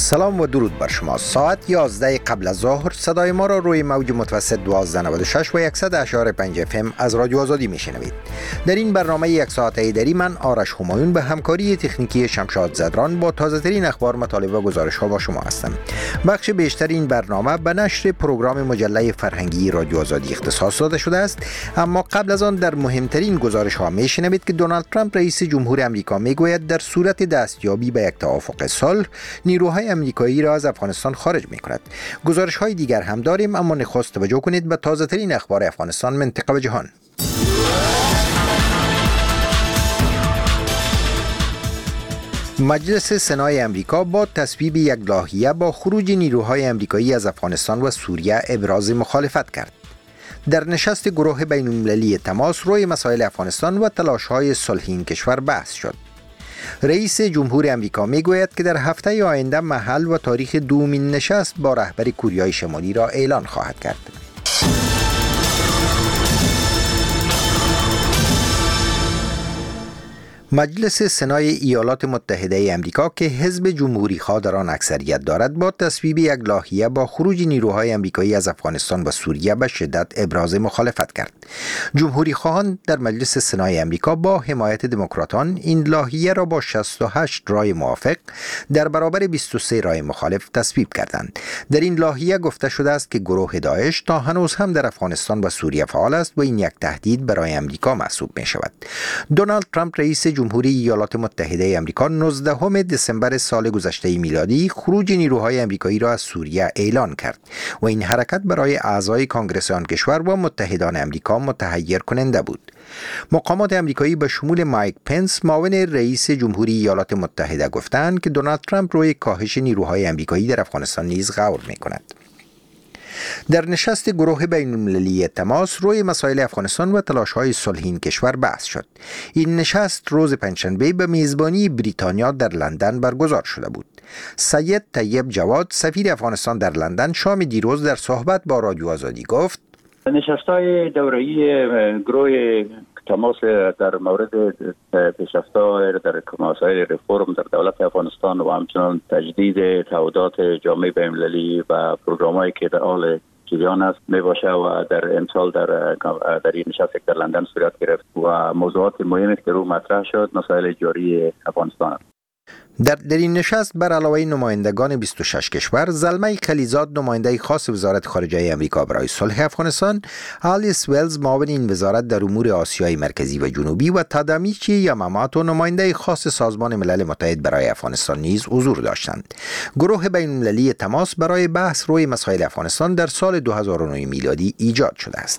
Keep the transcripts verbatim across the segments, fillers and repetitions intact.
سلام و درود بر شما. ساعت یازده قبل از ظهر صدای ما را روی موج متوسط دوازده نود و شش و صد و یک و پنج اف ام از رادیو آزادی میشنوید. در این برنامه یک ساعته دری من آرش همایون به همکاری تکنیکی شمشاد زدران با تازه ترین اخبار، مطالب و گزارش ها با شما هستم. بخش بیشتر این برنامه به نشر پروگرام مجله فرهنگی رادیو آزادی اختصاص داده شده است، اما قبل از آن در مهمترین گزارش ها میشنوید که دونالد ترامپ رئیس جمهور آمریکا میگوید در صورت دستیابی به یک توافق صلح نیروهای آمریکایی را از افغانستان خارج می کند. گزارش های دیگر هم داریم، اما نخست توجه کنید به تازه ترین اخبار افغانستان، منطقه و جهان. مجلس سنای آمریکا با تصویب یک لایحه با خروج نیروهای آمریکایی از افغانستان و سوریه ابراز مخالفت کرد. در نشست گروه بین المللی تماس روی مسائل افغانستان و تلاش‌های صلح این کشور بحث شد. رئیس جمهور آمریکا میگوید که در هفته آینده محل و تاریخ دومین نشست با رهبر کوریای شمالی را اعلان خواهد کرد. مجلس سنای ایالات متحده آمریکا که حزب جمهوری خواه در آن اکثریت دارد با تصویب یک لایحه با خروج نیروهای آمریکایی از افغانستان و سوریه به شدت ابراز مخالفت کرد. جمهوری خواهان در مجلس سنای آمریکا با حمایت دموکراتان این لایحه را با شصت و هشت رای موافق در برابر بیست و سه رای مخالف تصویب کردند. در این لایحه گفته شده است که گروه داعش تا هنوز هم در افغانستان و سوریه فعال است و این یک تهدید برای آمریکا محسوب می شود. دونالد ترامپ رئیس جمهوری ایالات متحده آمریکا نوزدهم دسامبر سال گذشته میلادی خروج نیروهای آمریکایی را از سوریه اعلان کرد و این حرکت برای اعضای کانگرس آن کشور و متحدان آمریکا متحیر کننده بود. مقامات آمریکایی به شمول مایک پنس معاون رئیس جمهوری ایالات متحده گفتند که دونالد ترامپ روی کاهش نیروهای آمریکایی در افغانستان نیز غور می‌کند. در نشست گروه بین المللی تماس روی مسائل افغانستان و تلاش‌های صلح این کشور بحث شد. این نشست روز پنجشنبه به میزبانی بریتانیا در لندن برگزار شده بود. سید طیب جواد سفیر افغانستان در لندن شام دیروز در صحبت با رادیو آزادی گفت: نشست‌های دوره‌ای گروه تماس در مورد پیشرفت‌ها در مسائل رفرم در دولت افغانستان و همچنان تجدید تعهدات جامعه بین‌المللی و پروگرام‌هایی که در حال جریان است میباشه و در امسال در در این نشست در لندن صورت گرفت و موضوعات مهمی که رو مطرح شد مسائل جاری افغانستان است. در در این نشست بر علاوه نمایندگان بیست و شش کشور، زلمه خلیزاد نماینده خاص وزارت خارجه آمریکا برای صلح افغانستان، آلیس ولز معاون این وزارت در امور آسیای مرکزی و جنوبی و تادامیچی یاماماتو نماینده خاص سازمان ملل متحد برای افغانستان نیز حضور داشتند. گروه بین المللی تماس برای بحث روی مسائل افغانستان در سال دو هزار و نه میلادی ایجاد شده است.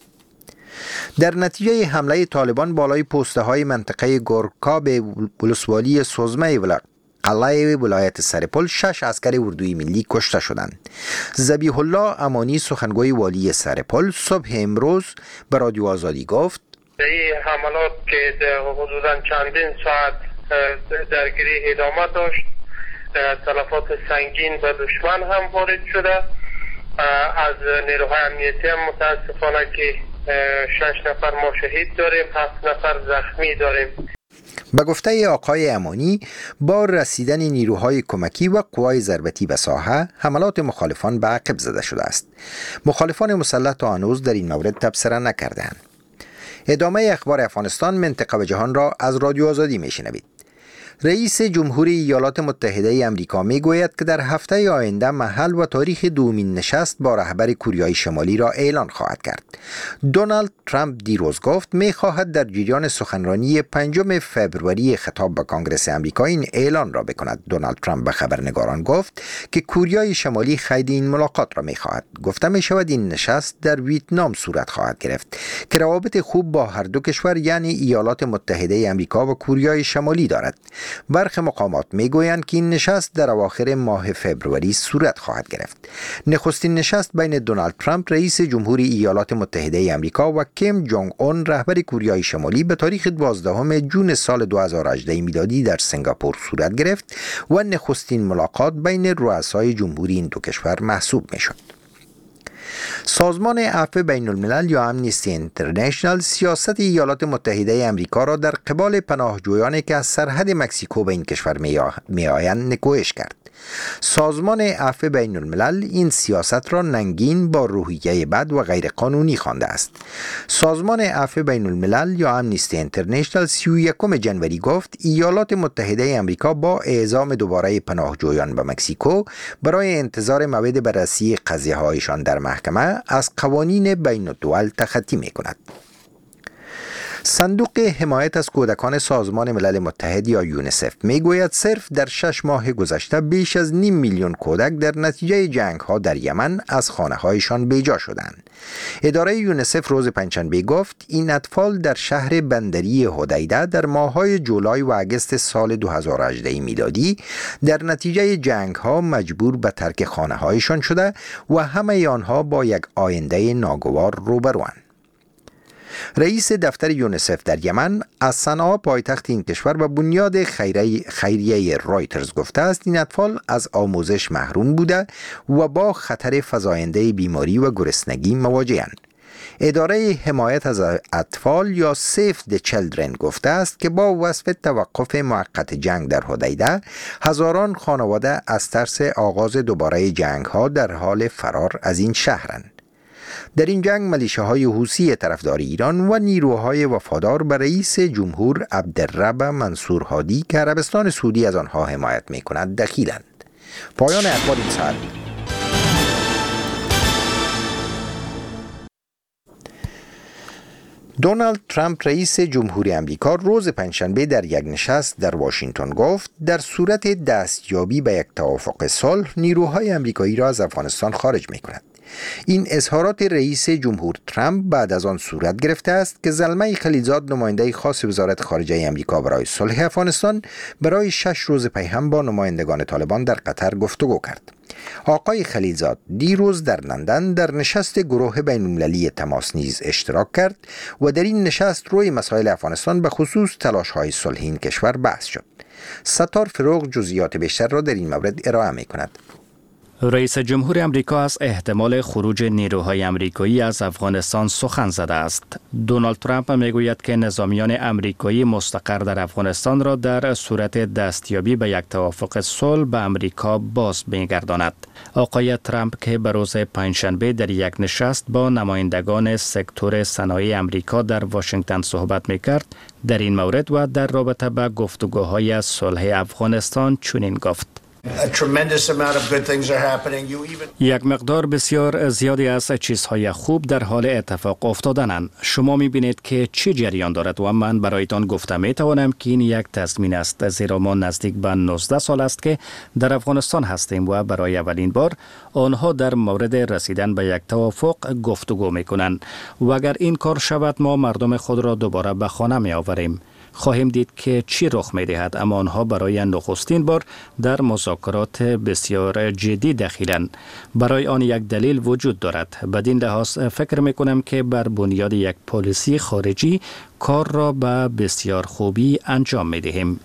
در نتیجه حمله طالبان بالای پسته های منطقه گورکا به ولسوالی سوزمه ولایت قلعه ولایت سرپل شش عسکر اردوی ملی کشته شدند. ذبیح الله امانی سخنگوی والی سرپل صبح امروز به رادیو آزادی گفت: این حملات که حدوداً چندین ساعت درگیری ادامه داشت، تلفات سنگین به دشمن هم وارد شده. از نیروهای امنیتی هم متاسفانه که شش نفر ما شهید داریم، هفت نفر زخمی داریم. به گفته آقای امانی، با رسیدن نیروهای کمکی و قوای ضربتی به ساحه، حملات مخالفان به عقب زده شده است. مخالفان مسلح تا هنوز در این مورد تبصره نکردند. ادامه اخبار افغانستان، منطقه و جهان را از رادیو آزادی میشنوید. رئیس جمهوری ایالات متحده آمریکا میگوید که در هفته آینده محل و تاریخ دومین نشست با رهبر کوریای شمالی را اعلان خواهد کرد. دونالد ترامپ دیروز گفت میخواهد در جریان سخنرانی پنجم فوریه خطاب به کانگرس آمریکا این اعلان را بکند. دونالد ترامپ به خبرنگاران گفت که کوریای شمالی خید این ملاقات را میخواهد. گفته میشود این نشست در ویتنام صورت خواهد گرفت که روابط خوب با هر دو کشور یعنی ایالات متحده آمریکا و کوریای شمالی دارد. برخی مقامات میگویند که این نشست در اواخر ماه فوریه صورت خواهد گرفت. نخستین نشست بین دونالد ترامپ رئیس جمهوری ایالات متحده آمریکا و کیم جونگ اون رهبر کوریای شمالی به تاریخ دوازدهم ژوئن سال دو هزار و هجده میلادی در سنگاپور صورت گرفت و نخستین ملاقات بین رؤسای جمهوری این دو کشور محسوب میشد. سازمان عفو بین الملل یا امنیستی اینترنشنال سیاست ایالات متحده آمریکا را در قبال پناهجویانی که از سرحد مکزیکو به این کشور می آیند نکوهش کرد. سازمان عفو بین الملل این سیاست را ننگین با روحیه بد و غیر قانونی خوانده است. سازمان عفو بین الملل یا امنیستی اینترنشنال سی و یکم جنوری گفت ایالات متحده آمریکا با اعزام دوباره پناهجویان به مکزیکو برای انتظار موعد بررسی قضیه هایشان در محکمه از قوانین بین الدول تخطی می کند. صندوق حمایت از کودکان سازمان ملل متحد یا یونیسف میگوید صرف در شش ماه گذشته بیش از نیم میلیون کودک در نتیجه جنگ ها در یمن از خانه هایشان بیجا شدند. اداره یونیسف روز پنجشنبه گفت این اطفال در شهر بندری حدیده در ماه‌های جولای و اگست سال دو هزار و هجده میلادی در نتیجه جنگ ها مجبور به ترک خانه هایشان شده و همه آنها با یک آینده ناگوار روبروند. رئیس دفتر یونیسف در یمن از صنعا پایتخت این کشور و بنیاد خیریه رایترز گفته است این اطفال از آموزش محروم بوده و با خطر فزاینده بیماری و گرسنگی مواجه‌اند. اداره حمایت از اطفال یا سیف د چیلدرن گفته است که با وصف توقف موقت جنگ در حدیده هزاران خانواده از ترس آغاز دوباره جنگ ها در حال فرار از این شهرند. در این جنگ ملیشه‌های حوثی طرفدار ایران و نیروهای وفادار به رئیس جمهور عبدالرب منصور هادی که عربستان سعودی از آنها حمایت می‌کند دخیلند. پایان اخبار این ساعت. دونالد ترامپ رئیس جمهوری آمریکا روز پنجشنبه در یک نشست در واشنگتن گفت در صورت دستیابی به یک توافق صلح نیروهای آمریکایی را از افغانستان خارج می‌کند. این اظهارات رئیس جمهور ترامپ بعد از آن صورت گرفته است که زلمه خلیلزاد نماینده خاص وزارت خارجه آمریکا برای صلح افغانستان برای شش روز پی هم با نمایندگان طالبان در قطر گفتگو کرد. آقای خلیلزاد دیروز در لندن در نشست گروه بین المللی تماس نیز اشتراک کرد و در این نشست روی مسائل افغانستان به خصوص تلاش‌های صلح این کشور بحث شد. ستار فروغ جزئیات بیشتر را در این مورد ارائه می‌کند. رئیس جمهور آمریکا از احتمال خروج نیروهای آمریکایی از افغانستان سخن زده است. دونالد ترامپ میگوید که نظامیان آمریکایی مستقر در افغانستان را در صورت دستیابی به یک توافق صلح به آمریکا باز میگرداند. آقای ترامپ که به روز پنجشنبه در یک نشست با نمایندگان سکتور صنایع آمریکا در واشنگتن صحبت میکرد، در این مورد و در رابطه با گفتگوهای صلح افغانستان چنین گفت: یک مقدار بسیار زیادی از چیزهای خوب در حال اتفاق افتادنند. شما می‌بینید که چی جریان دارد و من برایتان گفته می‌توانم که این یک تضمین است، زیرا ما نزدیک به نوزده سال است که در افغانستان هستیم و برای اولین بار آنها در مورد رسیدن به یک توافق گفتگو می‌کنند و اگر این کار شود ما مردم خود را دوباره به خانه می‌آوریم. خواهیم دید که چی رخ می دهد، اما آنها برای نخستین بار در مذاکرات بسیار جدی دخیلند. برای آن یک دلیل وجود دارد. بدین لحاظ فکر می کنم که بر بنیاد یک پالیسی خارجی کار را به بسیار خوبی انجام می دهیم.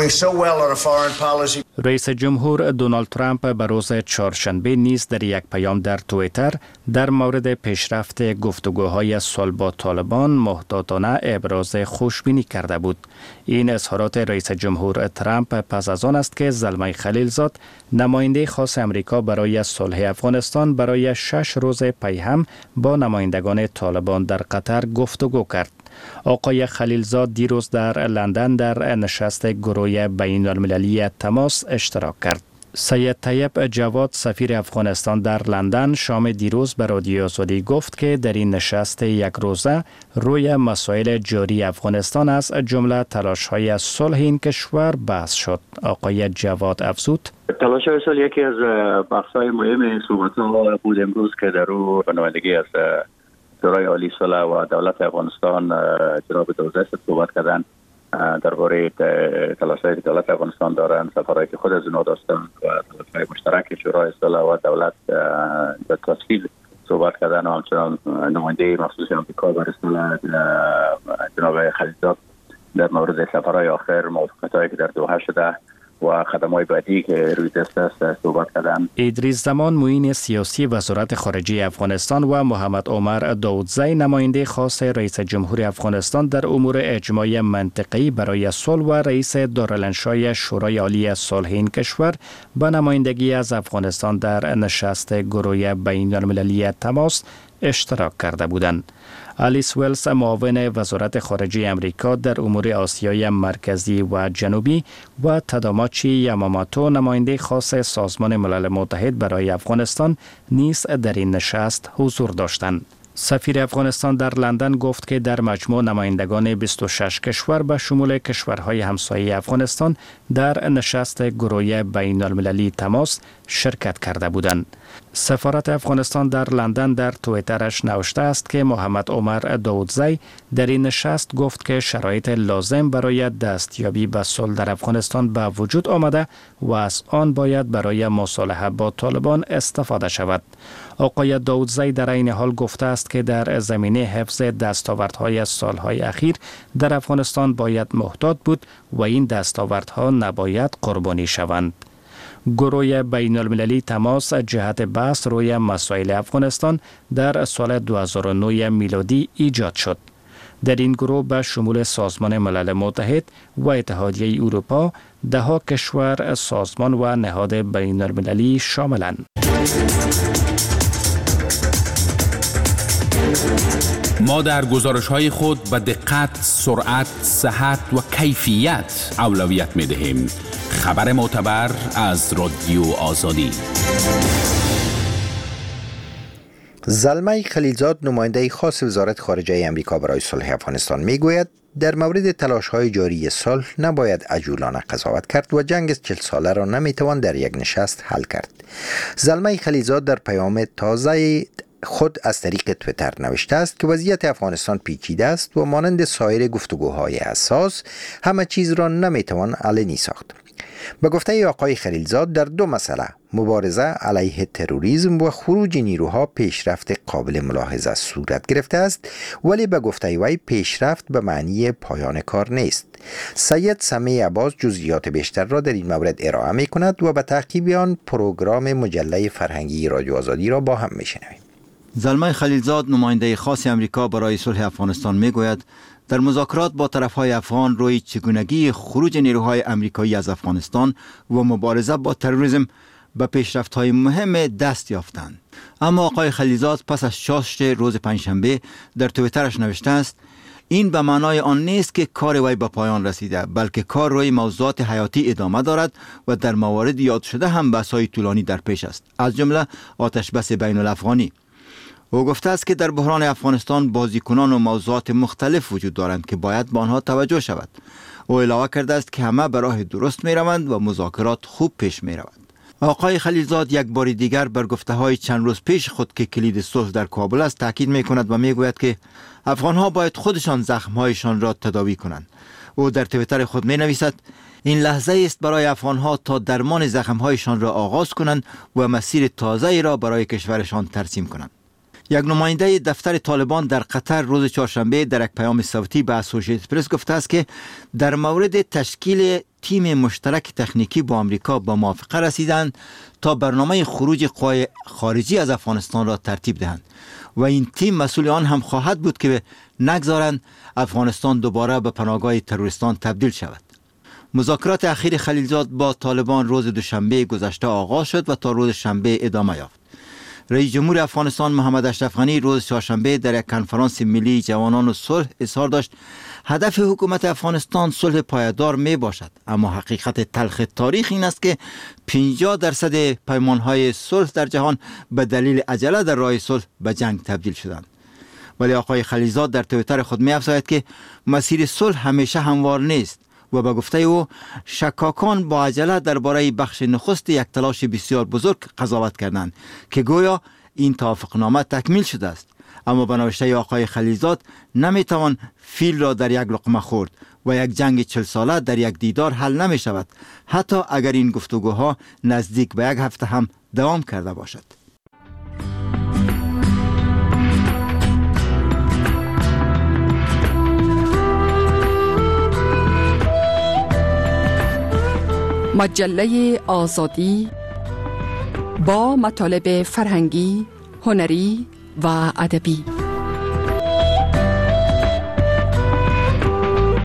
رئیس جمهور دونالد ترامپ به روز چهارشنبه نیز در یک پیام در توییتر در مورد پیشرفت گفتگوهای صلح با طالبان محتاطانه ابراز خوشبینی کرده بود. این اظهارات رئیس جمهور ترامپ پس از آن است که زلمه خلیلزاد نماینده خاص امریکا برای صلح افغانستان برای شش روز پی هم با نمایندگان طالبان در قطر گفتگو کرد. آقای خلیلزاد دیروز در لندن در نشست گروه بین المللی تماس اشتراک کرد. سید طیب جواد سفیر افغانستان در لندن شام دیروز به رادیو آزادی گفت که در این نشست یک روزه روی مسائل جاری افغانستان از جمله تلاش‌های صلح این کشور بحث شد. آقای جواد افزود: تلاش‌های صلح یکی از بحث‌های مهم صحبت‌ها بود امروز که در او به نمایندگی از شورای عالی صلح و دولت افغانستان جناب دوزه صحبت کردن درباره تلاش‌های دولت افغانستان دارن، سفرهایی که خود از اونها داشتن و تلاش‌های مشترک شورای صلح و دولت به تفصیل صحبت کردن و همچنان نماینده مخصوص آمریکا برای صلح جناب خلیلزاد در مورد سفرهای آخر موافقت‌هایی که در دوحه شده و خدمات بعدی که روی دست است صحبت کردن. ادریس زمان معین سیاسی وزارت خارجه افغانستان و محمد عمر داودزی نماینده خاص رئیس جمهور افغانستان در امور اجماعی منطقه‌ای برای صلح و رئیس دارالانشای شورای عالی صلح این کشور به نمایندگی از افغانستان در نشست گروه بین المللی تماس اشتراک کرده بودند. آلیس ویلز معاون وزارت خارجه امریکا در امور آسیای مرکزی و جنوبی و تاداماچی یاماماتو نماینده خاص سازمان ملل متحد برای افغانستان نیز در این نشست حضور داشتند. سفیر افغانستان در لندن گفت که در مجموع نمایندگان بیست و شش کشور به شمول کشورهای همسایه افغانستان در نشست گروه بین المللی تماس شرکت کرده بودند. سفارت افغانستان در لندن در توییترش نوشته است که محمد عمر داودزی در این نشست گفت که شرایط لازم برای دستیابی به صلح در افغانستان به وجود آمده و از آن باید برای مصالحه با طالبان استفاده شود. آقای داودزی در این حال گفته است که در زمینه حفظ دستاوردهای سالهای اخیر در افغانستان باید محتاط بود و این دستاوردها نباید قربانی شوند. گروه بین المللی تماس جهت بحث روی مسائل افغانستان در سال دو هزار و نه میلادی ایجاد شد. در این گروه به شمول سازمان ملل متحد و اتحادیه اروپا ده کشور سازمان و نهاد بین المللی شاملند. ما در گزارش‌های خود به دقت، سرعت، صحت و کیفیت اولویت می‌دهیم. خبر معتبر از رادیو آزادی. زلمه خلیلزاد نماینده خاص وزارت خارجه امریکا برای صلح افغانستان میگوید در مورد تلاش‌های جاری صلح نباید عجولانه قضاوت کرد و جنگ چهل ساله را نمیتوان در یک نشست حل کرد. زلمه خلیلزاد در پیام تازه خود از طریق تویتر نوشته است که وضعیت افغانستان پیچیده است و مانند سایر گفتگوهای حساس همه چیز را نمیتوان علنی ساخت. به گفته آقای خلیلزاد در دو مسئله مبارزه علیه تروریسم و خروج نیروها پیشرفت قابل ملاحظه صورت گرفته است، ولی به گفته وی پیشرفت به معنی پایان کار نیست. سید سمیع عباس جزئیات بیشتر را در این مورد ارائه می کند و به تعقیب آن پروگرام مجله فرهنگی رادیو آزادی را با هم می شنویم. زلمه خلیلزاد نماینده خاص امریکا برای صلح افغانستان می گوید در مذاکرات با طرفهای افغان روی چگونگی خروج نیروهای امریکایی از افغانستان و مبارزه با تروریسم به پیشرفت‌های مهم دست یافتند. اما آقای خلیلزاد پس از چاشت روز پنجشنبه در توییترش نوشته است این به معنای آن نیست که کار وی به پایان رسیده، بلکه کار روی موضوعات حیاتی ادامه دارد و در موارد یاد شده هم بحث‌های طولانی در پیش است، از جمله آتش بس بین الافغانی. او گفته است که در بحران افغانستان بازیکنان و موضوعات مختلف وجود دارند که باید به آنها توجه شود. او علاوه کرده است که همه به راه درست می روند و مذاکرات خوب پیش می روند. آقای خلیلزاد یک بار دیگر بر گفته های چند روز پیش خود که کلید صلح در کابل است تاکید می کند و می گوید که افغان ها باید خودشان زخم هایشان را تداوی کنند. او در توییتر خود می نویسد این لحظه است برای افغان ها تا درمان زخم هایشان را آغاز کنند و مسیر تازه‌ای را برای کشورشان ترسیم کنند. یک نماینده دفتر طالبان در قطر روز چهارشنبه در یک پیام صوتی به اسوسییتد پرس گفته است که در مورد تشکیل تیم مشترک تکنیکی با آمریکا به موافقه رسیدند تا برنامه خروج قوای خارجی از افغانستان را ترتیب دهند و این تیم مسئول آن هم خواهد بود که نگذارند افغانستان دوباره به پناهگاه تروریستان تبدیل شود. مذاکرات اخیر خلیلزاد با طالبان روز دوشنبه گذشته آغاز شد و تا روز شنبه ادامه یافت. رئیس جمهور افغانستان محمد اشرف غنی روز چهارشنبه در یک کنفرانس ملی جوانان و صلح اظهار داشت هدف حکومت افغانستان صلح پایدار می باشد، اما حقیقت تلخ تاریخ این است که پنجاه درصد پیمانهای صلح در جهان به دلیل عجله در راه صلح به جنگ تبدیل شدند. ولی آقای خلیلزاد در توییتر خود می افزاید که مسیر صلح همیشه هموار نیست و به گفته او شکاکان با عجله درباره بخش نخست یک تلاش بسیار بزرگ قضاوت کردند که گویا این توافقنامه تکمیل شده است، اما به نوشته آقای خلیلزاد نمیتوان فیل را در یک لقمه خورد و یک جنگ چل ساله در یک دیدار حل نمی شود، حتی اگر این گفتگوها نزدیک به یک هفته هم دوام کرده باشد. مجله آزادی با مطالب فرهنگی، هنری و ادبی.